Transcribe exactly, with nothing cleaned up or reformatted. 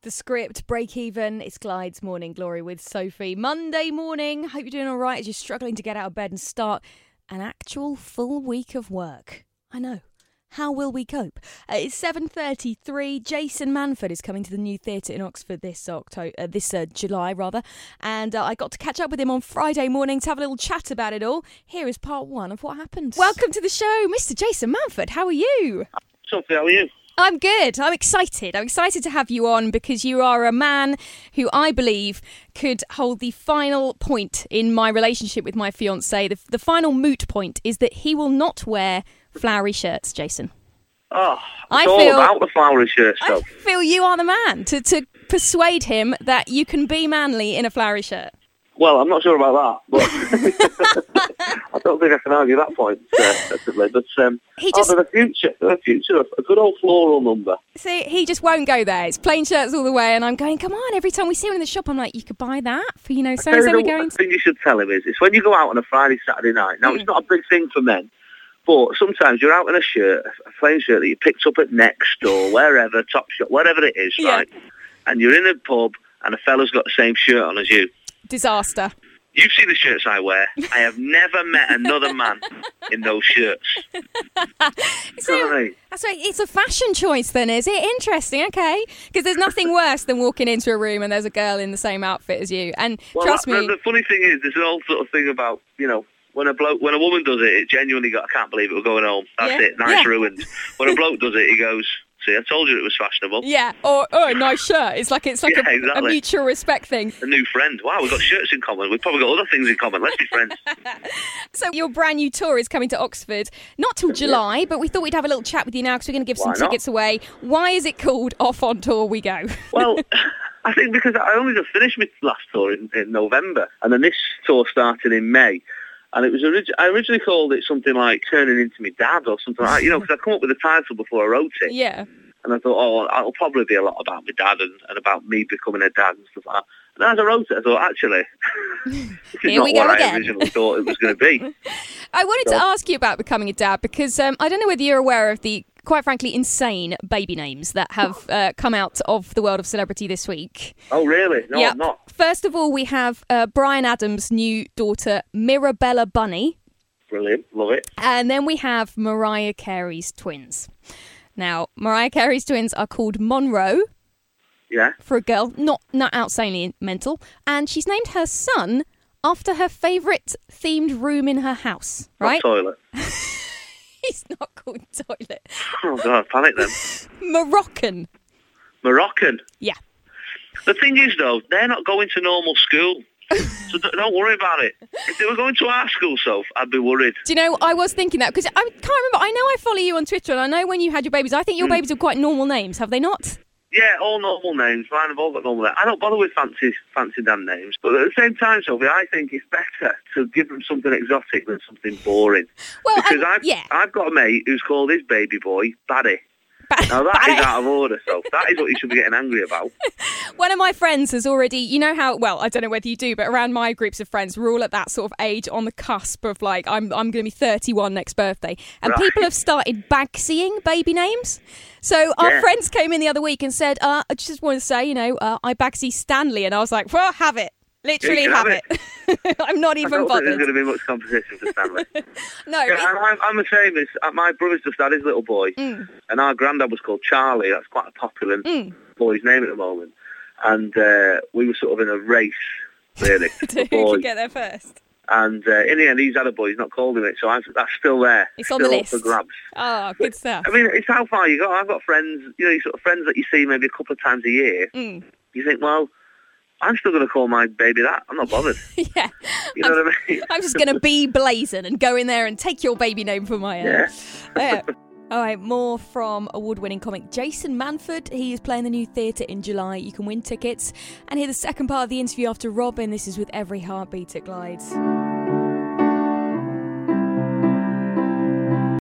The Script, Break Even. It's Glide's Morning Glory with Sophie. Monday morning. Hope you're doing all right as you're struggling to get out of bed and start an actual full week of work. I know. How will we cope? Uh, it's seven thirty-three. Jason Manford is coming to the New Theatre in Oxford this October, uh, this uh, July rather, and uh, I got to catch up with him on Friday morning to have a little chat about it all. Here is part one of what happened. Welcome to the show, Mister Jason Manford. How are you? Sophie, how are you? I'm good. I'm excited. I'm excited to have you on because you are a man who I believe could hold the final point in my relationship with my fiancé. The, the final moot point is that he will not wear flowery shirts, Jason. Oh, I it's all feel, about the flowery shirt stuff. I feel you are the man to, to persuade him that you can be manly in a flowery shirt. Well, I'm not sure about that, but I don't think I can argue that point, uh, definitely. But um, he just, oh, for the future, for the future, a good old floral number. See, he just won't go there. It's plain shirts all the way, and I'm going, come on, every time we see him in the shop, I'm like, you could buy that for, you know, so-and-so we're going The to... thing you should tell him is, it's when you go out on a Friday, Saturday night. Now, mm. it's not a big thing for men, but sometimes you're out in a shirt, a plain shirt that you picked up at Next or wherever, Topshop, whatever it is, yeah. right? And you're in a pub, and a fella's got the same shirt on as you. Disaster. You see the shirts I wear. I have never met another man in those shirts. So, that's right. It's a fashion choice then, is it? Interesting, okay. Because there's nothing worse than walking into a room and there's a girl in the same outfit as you. And well, trust that, me... The funny thing is, there's an old sort of thing about, you know, when a bloke, when a woman does it, it genuinely got, I can't believe it, we're going home. That's yeah. it, nice yeah. ruined. When a bloke does it, he goes... See, I told you it was fashionable. Yeah, or oh, a nice shirt. It's like it's like yeah, a, exactly. a mutual respect thing. A new friend. Wow, we've got shirts in common. We've probably got other things in common. Let's be friends. So your brand new tour is coming to Oxford, not till July, but we thought we'd have a little chat with you now because we're going to give some Why not? tickets away. Why is it called Off on Tour We Go? Well, I think because I only just finished my last tour in, in November, and then this tour started in May. And it was orig- I originally called it something like Turning Into Me Dad or something like that, you know, because I come up with the title before I wrote it. Yeah. And I thought, oh, it'll probably be a lot about my dad and, and about me becoming a dad and stuff like that. And as I wrote it, I thought, actually, this is Here not we go what again. I originally thought it was going to be. I wanted so. to ask you about becoming a dad because um, I don't know whether you're aware of the, quite frankly, insane baby names that have uh, come out of the world of celebrity this week. Oh, really? No, yep. I'm not. First of all, we have uh, Bryan Adams' new daughter, Mirabella Bunny. Brilliant. Love it. And then we have Mariah Carey's twins. Now, Mariah Carey's twins are called Monroe. Yeah. For a girl, not not outsanely mental. And she's named her son after her favourite themed room in her house, right? Not toilet. He's not called toilet. Oh, God, panic then. Moroccan. Moroccan? Yeah. The thing is, though, they're not going to normal school. So don't worry about it. If they were going to our school, Soph, I'd be worried. Do you know, I was thinking that, because I can't remember, I know I follow you on Twitter, and I know when you had your babies, I think your mm. babies are quite normal names, have they not? Yeah, all normal names. Mine have all got normal names. I don't bother with fancy, fancy damn names. But at the same time, Sophie, I think it's better to give them something exotic than something boring. Well, because I, I've, yeah. I've got a mate who's called his baby boy Baddy. Now that is out of order, so that is what you should be getting angry about. One of my friends has already, you know how, well, I don't know whether you do, but around my groups of friends, we're all at that sort of age on the cusp of like, I'm I'm going to be thirty-one next birthday. And right. people have started Bagsying baby names. So our yeah. friends came in the other week and said, uh, I just want to say, you know, uh, I Bagsy Stanley. And I was like, well, have it. Literally have, have it. it. I'm not even I don't bothered. think there's going to be much competition for Stanley. no. Yeah, I'm, I'm the same. As, uh, my brother's just had his little boy, mm. and our granddad was called Charlie. That's quite a popular mm. boy's name at the moment. And uh, we were sort of in a race, really. to who could get there first. And uh, in the end, he's had a boy. He's not called him it, so I've, that's still there. It's still on the list. For grabs. Oh, good stuff. I mean, it's how far you go. I've got friends, you know, sort of friends that you see maybe a couple of times a year. Mm. You think, well, I'm still going to call my baby that. I'm not bothered. yeah. You know I'm, what I mean? I'm just going to be blazing and go in there and take your baby name for my own. Yeah. yeah. All right, more from award-winning comic Jason Manford. He is playing the New Theatre in July. You can win tickets and hear the second part of the interview after Robin. This is With Every Heartbeat at Glides.